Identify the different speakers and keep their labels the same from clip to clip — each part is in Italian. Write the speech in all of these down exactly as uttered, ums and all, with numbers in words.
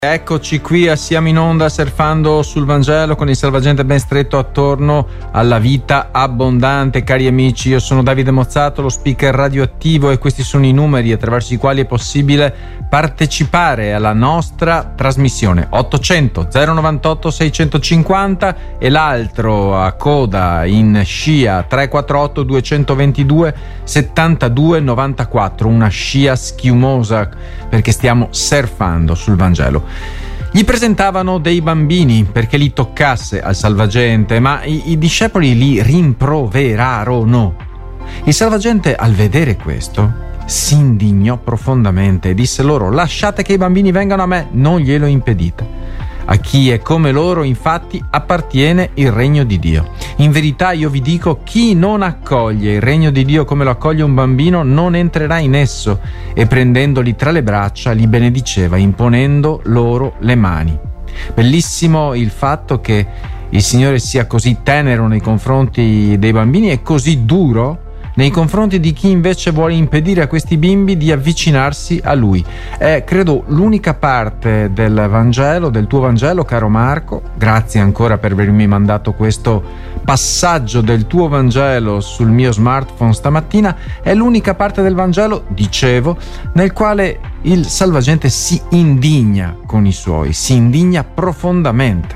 Speaker 1: Eccoci qui, siamo in onda surfando sul Vangelo con il salvagente ben stretto attorno alla vita abbondante. Cari amici, io sono Davide Mozzato, lo speaker radioattivo, e questi sono i numeri attraverso i quali è possibile partecipare alla nostra trasmissione: ottocento zero novantotto seicentocinquanta e l'altro a coda in scia tre quattro otto due due settantadue novantaquattro, una scia schiumosa perché stiamo surfando sul Vangelo. Gli presentavano dei bambini perché li toccasse al salvagente, ma i, i discepoli li rimproverarono. Il salvagente, al vedere questo, si indignò profondamente e disse loro: lasciate che i bambini vengano a me, non glielo impedite. A chi è come loro, infatti, appartiene il regno di Dio. In verità io vi dico, chi non accoglie il regno di Dio come lo accoglie un bambino non entrerà in esso. E prendendoli tra le braccia li benediceva, imponendo loro le mani. Bellissimo il fatto che il Signore sia così tenero nei confronti dei bambini e così duro nei confronti di chi invece vuole impedire a questi bimbi di avvicinarsi a Lui. È, credo, l'unica parte del Vangelo, del tuo Vangelo, caro Marco, grazie ancora per avermi mandato questo passaggio del tuo Vangelo sul mio smartphone stamattina, è l'unica parte del Vangelo, dicevo, nel quale il salvagente si indigna con i suoi, si indigna profondamente.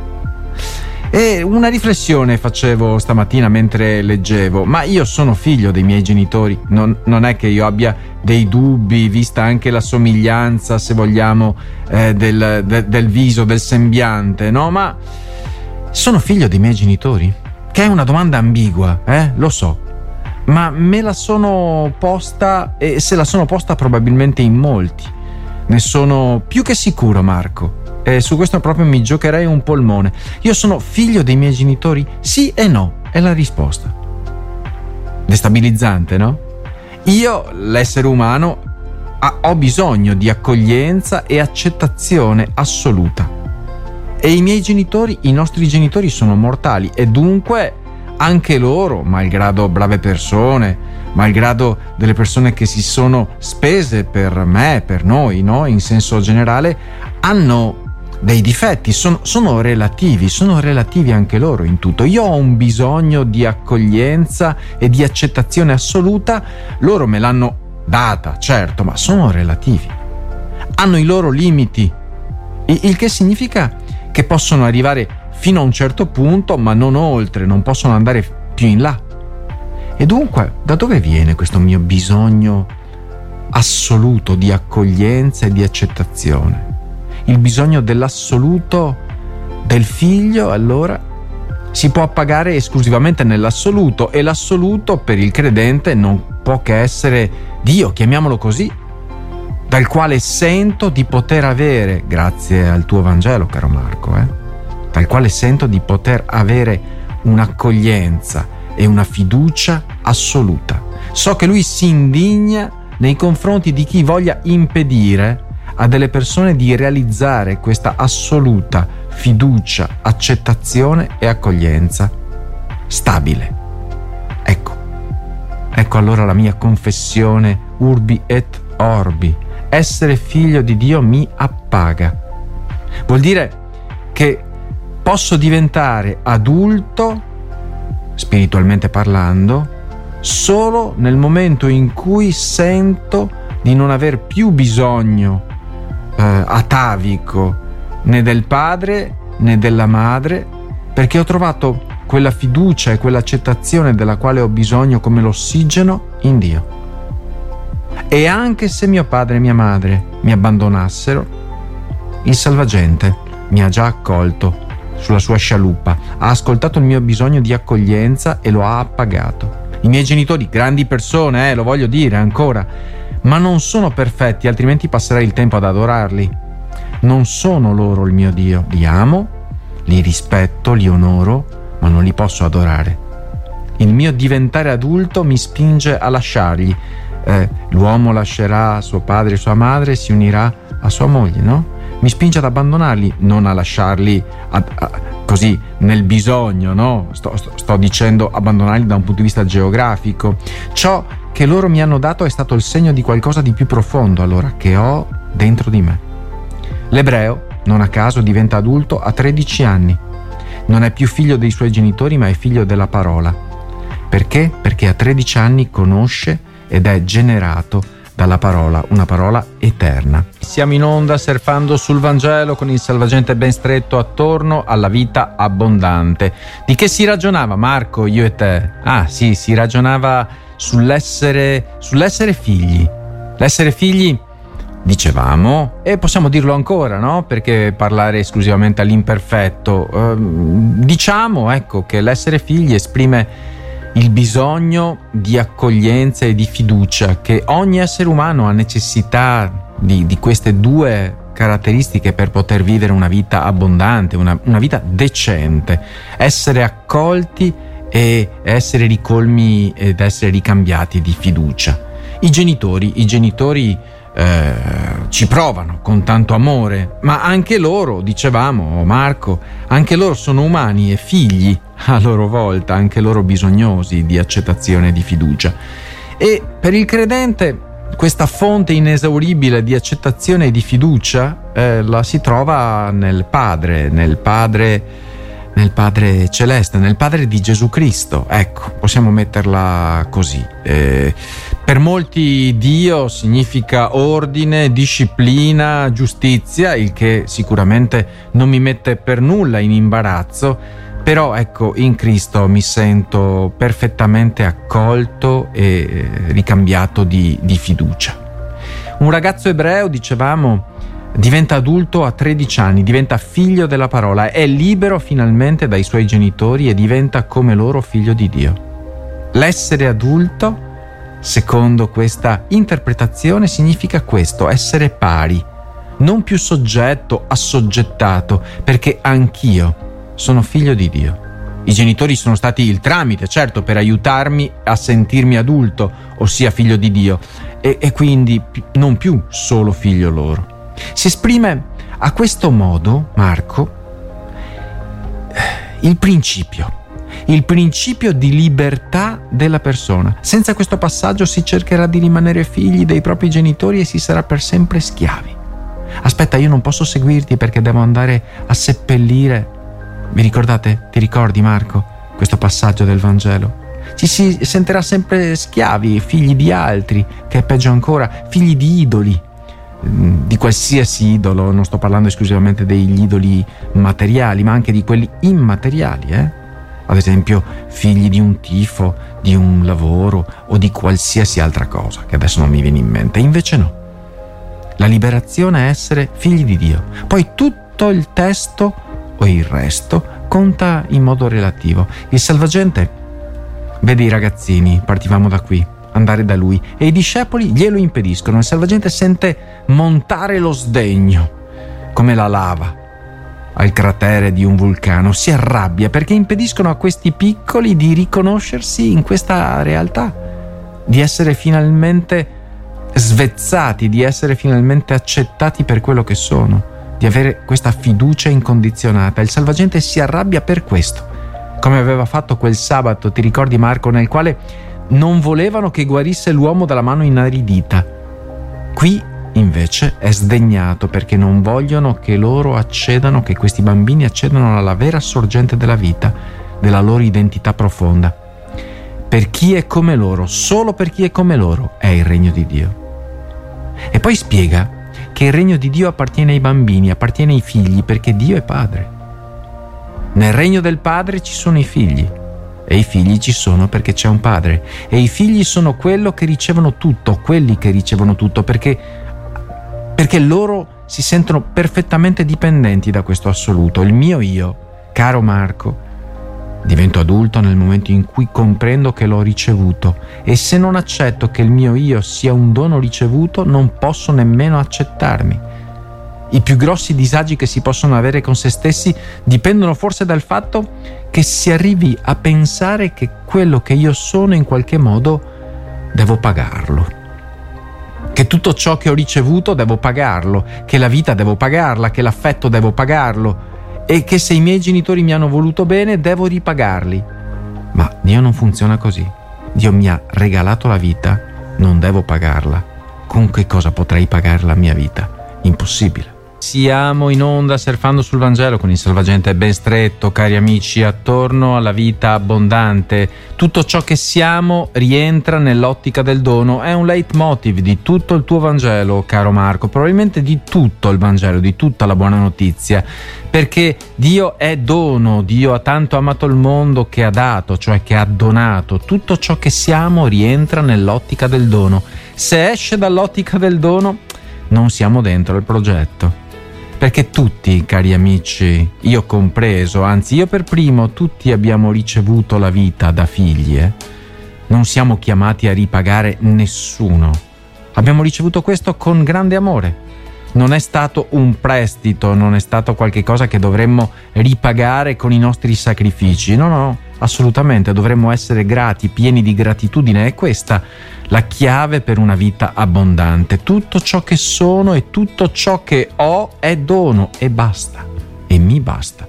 Speaker 1: E una riflessione facevo stamattina mentre leggevo: ma io sono figlio dei miei genitori, non, non è che io abbia dei dubbi, vista anche la somiglianza, se vogliamo, eh, del, de, del viso, del sembiante, no? Ma sono figlio dei miei genitori? Che è una domanda ambigua, eh? Lo so, ma me la sono posta, e se la sono posta probabilmente in molti. Ne sono più che sicuro, Marco. E su questo proprio mi giocherei un polmone. Io sono figlio dei miei genitori? Sì e no, è la risposta. Destabilizzante, no? Io, l'essere umano, ho bisogno di accoglienza e accettazione assoluta. E i miei genitori, i nostri genitori, sono mortali, e dunque anche loro, malgrado brave persone, malgrado delle persone che si sono spese per me, per noi, no? In senso generale, hanno dei difetti, sono, sono relativi, sono relativi anche loro in tutto. Io ho un bisogno di accoglienza e di accettazione assoluta, loro me l'hanno data, certo, ma sono relativi. Hanno i loro limiti, il che significa che possono arrivare fino a un certo punto, ma non oltre, non possono andare più in là. E dunque, da dove viene questo mio bisogno assoluto di accoglienza e di accettazione? Il bisogno dell'assoluto del figlio, allora, si può appagare esclusivamente nell'assoluto, e l'assoluto per il credente non può che essere Dio, chiamiamolo così, dal quale sento di poter avere, grazie al tuo Vangelo, caro Marco, eh, dal quale sento di poter avere un'accoglienza e una fiducia assoluta. So che Lui si indigna nei confronti di chi voglia impedire a delle persone di realizzare questa assoluta fiducia, accettazione e accoglienza stabile. Ecco, ecco allora la mia confessione urbi et orbi: essere figlio di Dio mi appaga. Vuol dire che posso diventare adulto, spiritualmente parlando, solo nel momento in cui sento di non aver più bisogno eh, atavico né del padre né della madre, perché ho trovato quella fiducia e quell'accettazione della quale ho bisogno come l'ossigeno in Dio. E anche se mio padre e mia madre mi abbandonassero, il salvagente mi ha già accolto sulla sua scialuppa, ha ascoltato il mio bisogno di accoglienza e lo ha appagato. I miei genitori, grandi persone, eh, lo voglio dire ancora, ma non sono perfetti, altrimenti passerei il tempo ad adorarli. Non sono loro il mio Dio. Li amo, li rispetto, li onoro, ma non li posso adorare. Il mio diventare adulto mi spinge a lasciarli. Eh, l'uomo lascerà suo padre e sua madre e si unirà a sua moglie, no? Mi spinge ad abbandonarli, non a lasciarli a, a, così nel bisogno, no? Sto, sto, sto dicendo abbandonarli da un punto di vista geografico. Ciò che loro mi hanno dato è stato il segno di qualcosa di più profondo, allora, che ho dentro di me. L'ebreo, non a caso, diventa adulto a tredici anni. Non è più figlio dei suoi genitori, ma è figlio della parola. Perché? Perché a tredici anni conosce ed è generato dalla parola, una parola eterna. Siamo in onda surfando sul Vangelo con il Salvagente ben stretto attorno alla vita abbondante. Di che si ragionava, Marco, io e te? Ah sì, si ragionava sull'essere, sull'essere figli. L'essere figli, dicevamo, e possiamo dirlo ancora, no? Perché parlare esclusivamente all'imperfetto. Eh, diciamo, ecco, che l'essere figli esprime il bisogno di accoglienza e di fiducia, che ogni essere umano ha necessità di, di queste due caratteristiche per poter vivere una vita abbondante, una, una vita decente, essere accolti e essere ricolmi ed essere ricambiati di fiducia. I genitori, i genitori eh, ci provano con tanto amore, ma anche loro, dicevamo, Marco, anche loro sono umani e figli a loro volta, anche loro bisognosi di accettazione e di fiducia. E per il credente questa fonte inesauribile di accettazione e di fiducia eh, la si trova nel Padre, nel Padre, nel Padre celeste, nel Padre di Gesù Cristo. Ecco, possiamo metterla così. Eh, per molti Dio significa ordine, disciplina, giustizia, il che sicuramente non mi mette per nulla in imbarazzo. Però ecco, in Cristo mi sento perfettamente accolto e ricambiato di, di fiducia. Un ragazzo ebreo, dicevamo, diventa adulto a tredici anni, diventa figlio della parola, è libero finalmente dai suoi genitori e diventa come loro figlio di Dio. L'essere adulto, secondo questa interpretazione, significa questo: essere pari, non più soggetto, assoggettato, perché anch'io sono figlio di Dio. I genitori sono stati il tramite, certo, per aiutarmi a sentirmi adulto, ossia figlio di Dio, e, e quindi non più solo figlio loro. Si esprime a questo modo, Marco, il principio, il principio di libertà della persona. Senza questo passaggio si cercherà di rimanere figli dei propri genitori e si sarà per sempre schiavi. Aspetta, io non posso seguirti perché devo andare a seppellire. Vi ricordate? Ti ricordi, Marco, questo passaggio del Vangelo? Ci si sentirà sempre schiavi, figli di altri, che è peggio ancora, figli di idoli, di qualsiasi idolo. Non sto parlando esclusivamente degli idoli materiali, ma anche di quelli immateriali, eh? Ad esempio, figli di un tifo, di un lavoro o di qualsiasi altra cosa, che adesso non mi viene in mente. Invece no. La liberazione è essere figli di Dio. Poi tutto il testo o il resto conta in modo relativo. Il Salvagente vede i ragazzini, partivamo da qui, andare da lui, e i discepoli glielo impediscono. Il Salvagente sente montare lo sdegno come la lava al cratere di un vulcano, si arrabbia perché impediscono a questi piccoli di riconoscersi in questa realtà, di essere finalmente svezzati, di essere finalmente accettati per quello che sono, di avere questa fiducia incondizionata. Il Salvagente si arrabbia per questo, come aveva fatto quel sabato, ti ricordi, Marco, nel quale non volevano che guarisse l'uomo dalla mano inaridita. Qui invece è sdegnato perché non vogliono che loro accedano, che questi bambini accedano alla vera sorgente della vita, della loro identità profonda. Per chi è come loro, solo per chi è come loro, è il regno di Dio. E poi spiega che il regno di Dio appartiene ai bambini, appartiene ai figli, perché Dio è Padre. Nel regno del Padre ci sono i figli, e i figli ci sono perché c'è un Padre, e i figli sono quello che ricevono tutto, quelli che ricevono tutto, perché, perché loro si sentono perfettamente dipendenti da questo assoluto. Il mio io, caro Marco, divento adulto nel momento in cui comprendo che l'ho ricevuto, e se non accetto che il mio io sia un dono ricevuto, non posso nemmeno accettarmi. I più grossi disagi che si possono avere con se stessi dipendono forse dal fatto che si arrivi a pensare che quello che io sono in qualche modo devo pagarlo, che tutto ciò che ho ricevuto devo pagarlo, che la vita devo pagarla, che l'affetto devo pagarlo, e che se i miei genitori mi hanno voluto bene devo ripagarli. Ma Dio non funziona così. Dio mi ha regalato la vita, non devo pagarla. Con che cosa potrei pagare la mia vita? Impossibile. Siamo in onda surfando sul Vangelo con il Salvagente ben stretto, cari amici, attorno alla vita abbondante. Tutto ciò che siamo rientra nell'ottica del dono, è un leitmotiv di tutto il tuo Vangelo, caro Marco, probabilmente di tutto il Vangelo, di tutta la buona notizia, perché Dio è dono, Dio ha tanto amato il mondo che ha dato, cioè che ha donato. Tutto ciò che siamo rientra nell'ottica del dono. Se esce dall'ottica del dono, non siamo dentro il progetto. Perché tutti, cari amici, io compreso, anzi io per primo, tutti abbiamo ricevuto la vita da figli. Eh? Non siamo chiamati a ripagare nessuno. Abbiamo ricevuto questo con grande amore. Non è stato un prestito, non è stato qualche cosa che dovremmo ripagare con i nostri sacrifici. No, no, assolutamente, dovremmo essere grati, pieni di gratitudine. È questa la chiave per una vita abbondante. Tutto ciò che sono e tutto ciò che ho è dono e basta, e mi basta.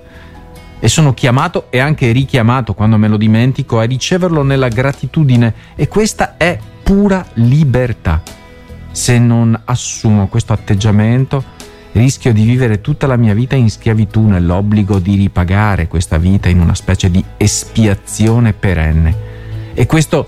Speaker 1: E sono chiamato e anche richiamato, quando me lo dimentico, a riceverlo nella gratitudine, e questa è pura libertà. Se non assumo questo atteggiamento, rischio di vivere tutta la mia vita in schiavitù, nell'obbligo di ripagare questa vita in una specie di espiazione perenne. E questo,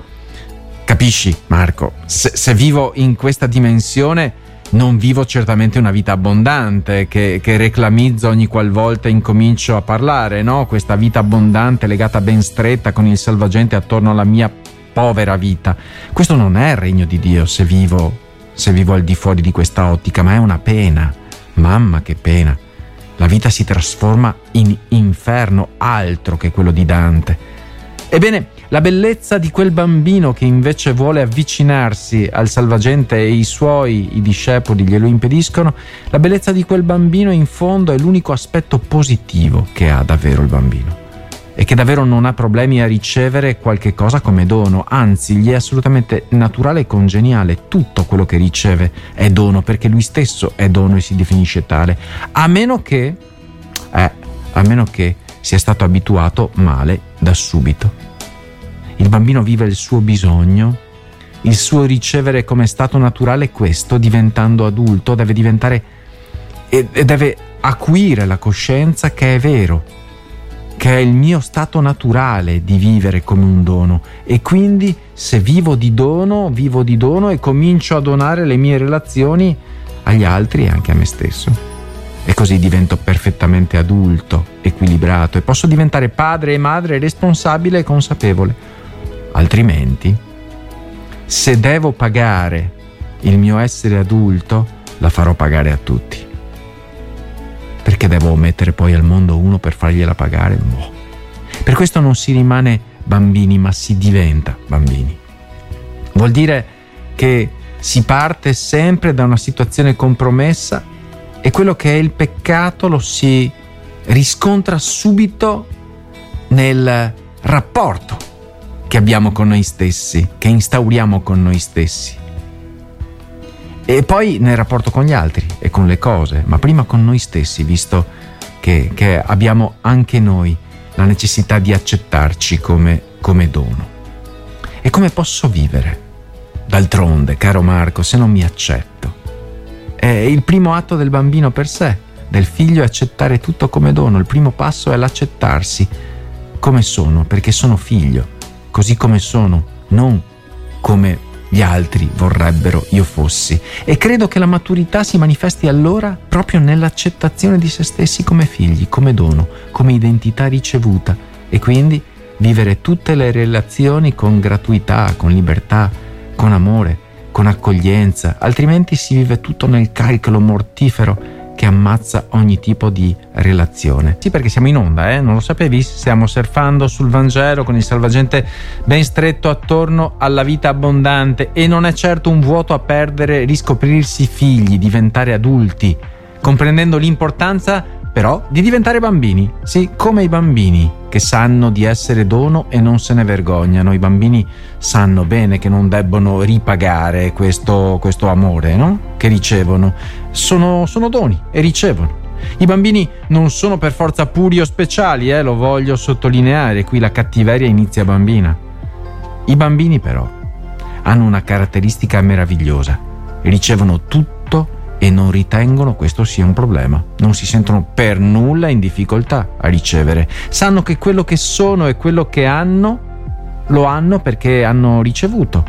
Speaker 1: capisci Marco, se, se vivo in questa dimensione non vivo certamente una vita abbondante che, che reclamizzo ogni qualvolta incomincio a parlare, no? Questa vita abbondante legata ben stretta con il Salvagente attorno alla mia povera vita. Questo non è il regno di Dio se vivo, se vivo al di fuori di questa ottica, ma è una pena. Mamma che pena. La vita si trasforma in inferno, altro che quello di Dante. Ebbene, la bellezza di quel bambino che invece vuole avvicinarsi al Salvagente e i suoi, i discepoli, glielo impediscono, la bellezza di quel bambino in fondo è l'unico aspetto positivo che ha davvero il bambino, e che davvero non ha problemi a ricevere qualche cosa come dono, anzi gli è assolutamente naturale e congeniale. Tutto quello che riceve è dono, perché lui stesso è dono e si definisce tale, a meno che, eh, a meno che sia stato abituato male da subito. Il bambino vive il suo bisogno, il suo ricevere come stato naturale. Questo, diventando adulto, deve diventare e deve acuire la coscienza che è vero, che è il mio stato naturale di vivere come un dono, e quindi se vivo di dono, vivo di dono e comincio a donare le mie relazioni agli altri e anche a me stesso. E così divento perfettamente adulto, equilibrato, e posso diventare padre e madre responsabile e consapevole. Altrimenti, se devo pagare il mio essere adulto, la farò pagare a tutti. Perché devo mettere poi al mondo uno per fargliela pagare? Boh. Per questo non si rimane bambini, ma si diventa bambini. Vuol dire che si parte sempre da una situazione compromessa, e quello che è il peccato lo si riscontra subito nel rapporto che abbiamo con noi stessi, che instauriamo con noi stessi, e poi nel rapporto con gli altri e con le cose, ma prima con noi stessi, visto che, che abbiamo anche noi la necessità di accettarci come, come dono. E come posso vivere? D'altronde, caro Marco, se non mi accetto. È il primo atto del bambino per sé, del figlio, è accettare tutto come dono. Il primo passo è l'accettarsi come sono, perché sono figlio, così come sono, non come gli altri vorrebbero io fossi. E credo che la maturità si manifesti allora proprio nell'accettazione di se stessi come figli, come dono, come identità ricevuta, e quindi vivere tutte le relazioni con gratuità, con libertà, con amore, con accoglienza. Altrimenti si vive tutto nel calcolo mortifero che ammazza ogni tipo di relazione. Sì, perché siamo in onda, eh? Non lo sapevi? Stiamo surfando sul Vangelo con il Salvagente ben stretto attorno alla vita abbondante, e non è certo un vuoto a perdere riscoprirsi figli, diventare adulti, comprendendo l'importanza però di diventare bambini. Sì, come i bambini che sanno di essere dono e non se ne vergognano. I bambini sanno bene che non debbono ripagare questo, questo amore, no? Che ricevono. Sono, sono doni e ricevono. I bambini non sono per forza puri o speciali, eh, lo voglio sottolineare, qui la cattiveria inizia bambina. I bambini però hanno una caratteristica meravigliosa: ricevono tutto e non ritengono questo sia un problema, non si sentono per nulla in difficoltà a ricevere, sanno che quello che sono e quello che hanno lo hanno perché hanno ricevuto.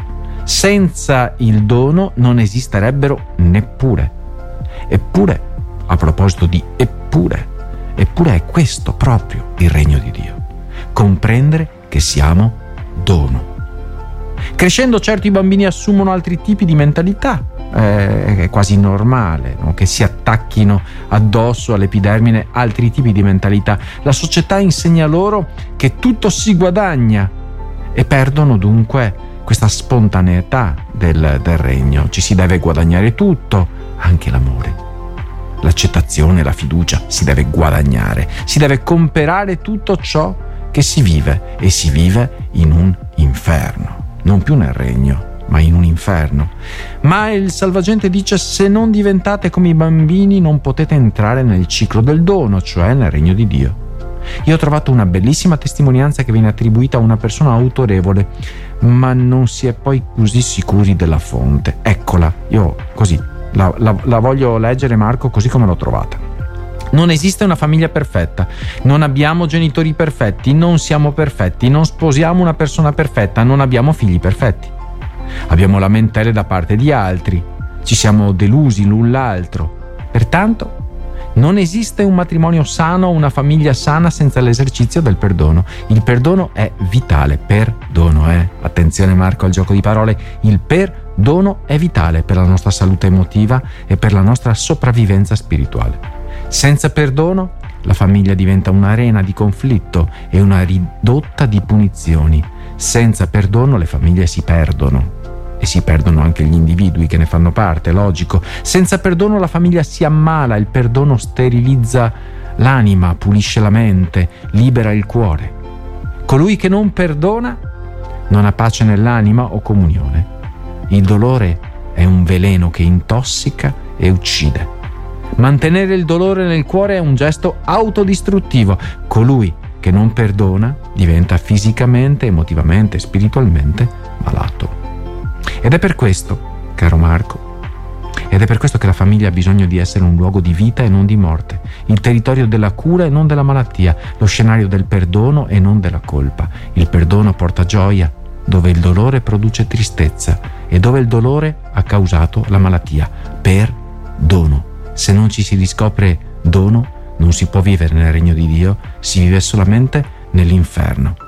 Speaker 1: Senza il dono non esisterebbero neppure. Eppure, a proposito di eppure, eppure è questo proprio il regno di Dio: comprendere che siamo dono. Crescendo, certo, i bambini assumono altri tipi di mentalità, eh, è quasi normale, no? Che si attacchino addosso all'epidermine altri tipi di mentalità. La società insegna loro che tutto si guadagna e perdono dunque questa spontaneità del, del regno. Ci si deve guadagnare tutto, anche l'amore, l'accettazione, la fiducia, si deve guadagnare, si deve comperare tutto ciò che si vive, e si vive in un inferno. Non più nel regno, ma in un inferno. Ma il Salvagente dice: se non diventate come i bambini non potete entrare nel ciclo del dono, cioè nel regno di Dio. Io ho trovato una bellissima testimonianza che viene attribuita a una persona autorevole, ma non si è poi così sicuri della fonte. Eccola, io così la, la, la voglio leggere, Marco, così come l'ho trovata. Non esiste una famiglia perfetta, non abbiamo genitori perfetti, non siamo perfetti, non sposiamo una persona perfetta, non abbiamo figli perfetti. Abbiamo lamentele da parte di altri, ci siamo delusi l'un l'altro. Pertanto non esiste un matrimonio sano o una famiglia sana senza l'esercizio del perdono. Il perdono è vitale, perdono, eh? Attenzione, Marco, al gioco di parole. Il perdono è vitale per la nostra salute emotiva e per la nostra sopravvivenza spirituale. Senza perdono la famiglia diventa un'arena di conflitto e una ridotta di punizioni. Senza perdono le famiglie si perdono e si perdono anche gli individui che ne fanno parte, logico. Senza perdono la famiglia si ammala, il perdono sterilizza l'anima, pulisce la mente, libera il cuore. Colui che non perdona non ha pace nell'anima o comunione. Il dolore è un veleno che intossica e uccide. Mantenere il dolore nel cuore è un gesto autodistruttivo. Colui che non perdona diventa fisicamente, emotivamente, spiritualmente malato. Ed è per questo, caro Marco, ed è per questo che la famiglia ha bisogno di essere un luogo di vita e non di morte, il territorio della cura e non della malattia, lo scenario del perdono e non della colpa. Il perdono porta gioia dove il dolore produce tristezza e dove il dolore ha causato la malattia. Perdono. Se non ci si riscopre dono, non si può vivere nel regno di Dio, si vive solamente nell'inferno.